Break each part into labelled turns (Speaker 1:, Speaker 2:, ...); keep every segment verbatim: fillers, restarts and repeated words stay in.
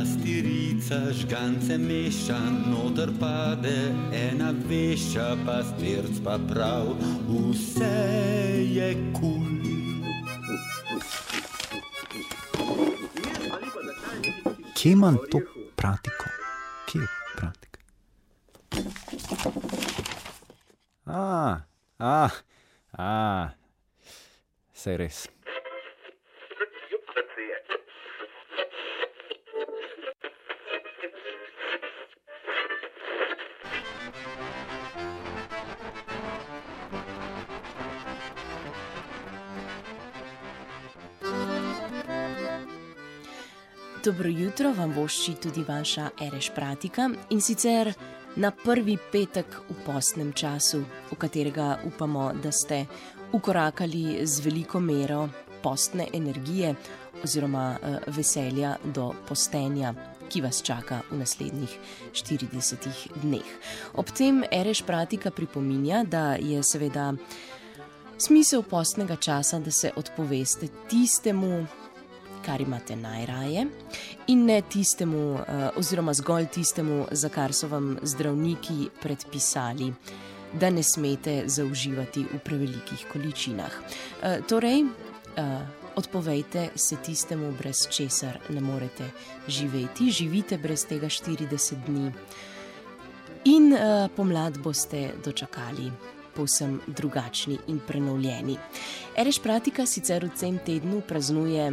Speaker 1: pastirica žgance meša, noter pade ena vešča, pastirc pa prav, vse je kul.
Speaker 2: Kje imam to pratiko? Kje je pratika? A, a, a, saj res.
Speaker 3: Dobro jutro vam vošči tudi vaša Ereš Pratika in sicer na prvi petek v postnem času, v katerega upamo, da ste ukorakali z veliko mero postne energije oziroma veselja do postenja, ki vas čaka v naslednjih štiridesetih dneh. Ob tem Ereš Pratika pripominja, da je seveda smisel postnega časa, da se odpoveste tistemu, kar imate najraje, in ne tistemu, oziroma zgolj tistemu, za kar so vam zdravniki predpisali, da ne smete zauživati v prevelikih količinah. Torej, odpovejte se tistemu, brez česar ne morete živeti, živite brez tega štirideset dni in pomlad boste dočakali povsem drugačni in prenovljeni. Ereš Pratika sicer v tem tednu praznuje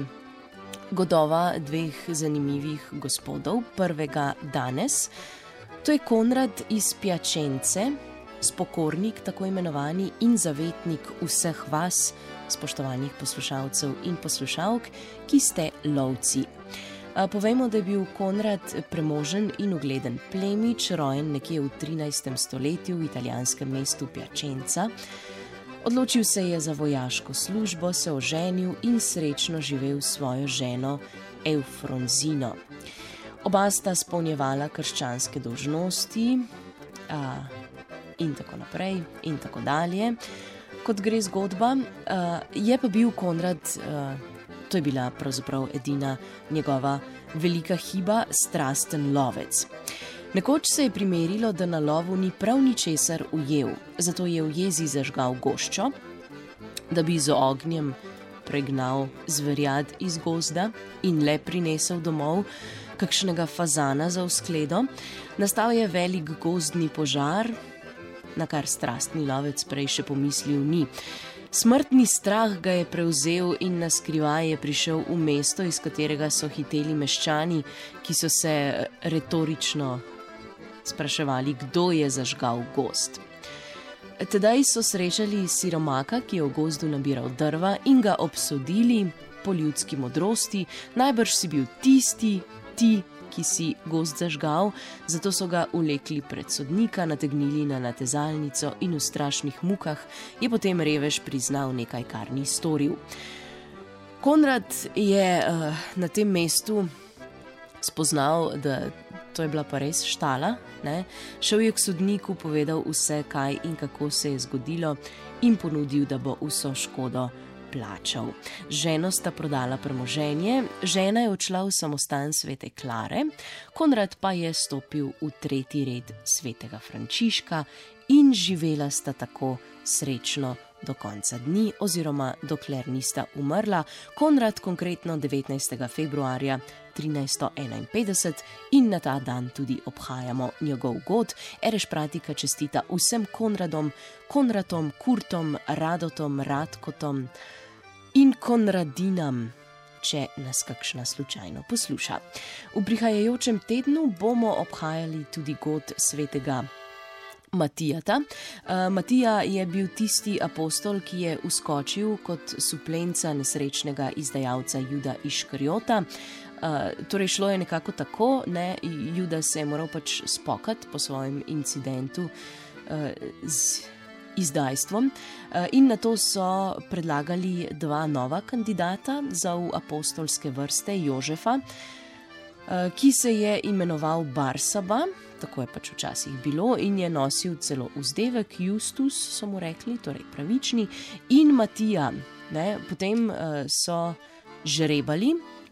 Speaker 3: godova dveh zanimivih gospodov. Prvega danes, to je Konrad iz Piačence, spokornik tako imenovani in zavetnik vseh vas, spoštovanih poslušalcev in poslušalk, ki ste lovci. Povejmo, da je bil Konrad premožen in ugleden plemič, rojen nekje v trinajstem stoletju v italijanskem mestu Piačenca. Odločil se je za vojaško službo, se oženil in srečno živel s svojo ženo Eufronzino. Oba sta spolnjevala krščanske dolžnosti a, in tako naprej in tako dalje. Kot gre zgodba, a, je pa bil Konrad, a, to je bila pravzaprav edina njegova velika hiba, strasten lovec. Nekoč se je primerilo, da na lovu ni prav ničesar ujel, zato je v jezi zažgal goščo, da bi z ognjem pregnal zverjad iz gozda in le prinesel domov kakšnega fazana za v skledo. Nastal je velik gozdni požar, na kar strastni lovec prej še pomislil ni. Smrtni strah ga je prevzel in na skrivaj je prišel v mesto, iz katerega so hiteli meščani, ki so se retorično spraševali, kdo je zažgal gozd. Tedaj so srečali siromaka, ki je v gozdu nabiral drva, in ga obsodili po ljudski modrosti, najbrž si bil tisti, ti, ki si gozd zažgal, zato so ga vlekli pred sodnika, nategnili na natezalnico in v strašnih mukah je potem revež priznal nekaj, kar ni storil. Konrad je uh, na tem mestu spoznal, da to je bila pa res štala, ne? Šel je k sodniku, povedal vse, kaj in kako se je zgodilo in ponudil, da bo vso škodo plačal. Ženo sta prodala premoženje, žena je odšla v samostan svete Klare, Konrad pa je stopil v tretji red svetega Frančiška in živela sta tako srečno do konca dni oziroma dokler nista umrla, Konrad konkretno devetnajstega februarja trinajststo enainpetdeset in na ta dan tudi obhajamo njegov god. Ereš Pratika čestita vsem Konradom, Konradom, Kurtom, Radotom, Radkotom in Konradinam, če nas kakšna slučajno posluša. V prihajajočem tednu bomo obhajali tudi god svetega Matijata. Uh, Matija je bil tisti apostol, ki je uskočil kot suplenca nesrečnega izdajalca Juda Iškariota. Uh, torej šlo je nekako tako, ne, Juda se je moral pač spokati po svojem incidentu uh, z izdajstvom uh, in nato so predlagali dva nova kandidata za v apostolske vrste, Jožefa, uh, ki se je imenoval Barsaba, tako je pač včasih bilo, in je nosil celo vzdevek, Justus so mu rekli, torej pravični, in Matija. Ne, potem uh, so žrebali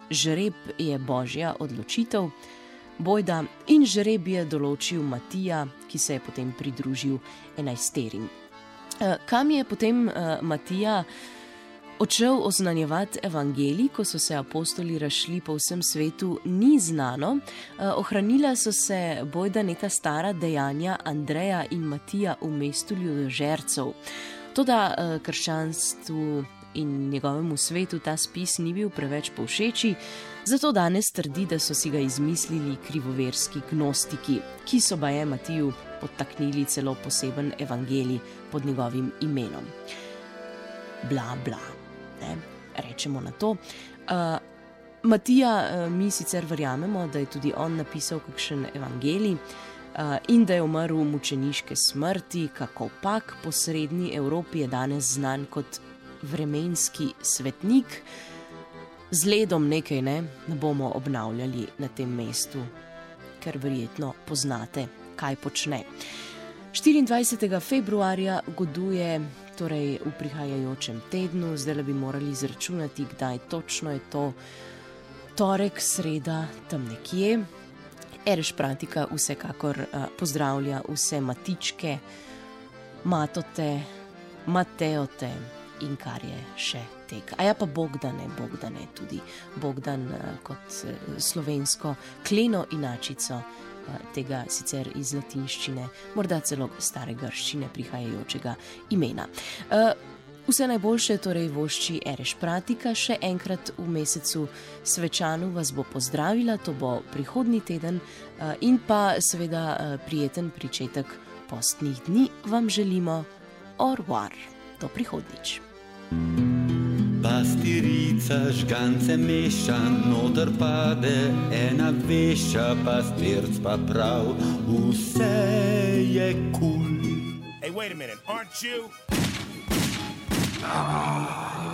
Speaker 3: žreb je božja odločitev, bojda in žreb je določil Matija, ki se je potem pridružil enajsterim. Kam je potem Matija odšel oznanjevati evangelij, ko so se apostoli razšli po vsem svetu, ni znano. Ohranila so se bojda neka stara dejanja Andreja in Matija v mestu ljudožercev. Toda krščanstvu in njegovemu svetu ta spis ni bil preveč povšeči, zato danes trdi, da so si ga izmislili krivoverski gnostiki, ki so baje Matiju podtaknili celo poseben evangelij pod njegovim imenom. Bla, bla. Ne, rečemo na to. Uh, Matija, uh, mi sicer verjamemo, da je tudi on napisal kakšen evangelij uh, in da je umrl mučeniške smrti, kakopak po srednji Evropi je danes znan kot vremenski svetnik. Z ledom nekaj ne, ne bomo obnavljali na tem mestu, ker verjetno poznate, kaj počne. štiriindvajsetega februarja goduje, torej v prihajajočem tednu, zdaj bi morali izračunati, kdaj točno je to, torek, sreda, tam nekje. Ereš Pratika vsekakor uh, pozdravlja vse matičke, matote, mateote in kar je še tega. A ja pa Bogdane, Bogdane tudi. Bogdan uh, kot uh, slovensko kleno inačico tega sicer iz latinščine, morda celo stare grščine prihajajočega imena. Vse najboljše torej vošči Ereš Pratika, še enkrat v mesecu Svečanu vas bo pozdravila, to bo prihodnji teden in pa seveda prijeten pričetek postnih dni vam želimo. Au revoir, do prihodnič.
Speaker 1: Pastirica žgance meša, noter pade ena vešča, pastirc pa prav, vse je kul. Cool.
Speaker 4: Hey, wait a minute, aren't you?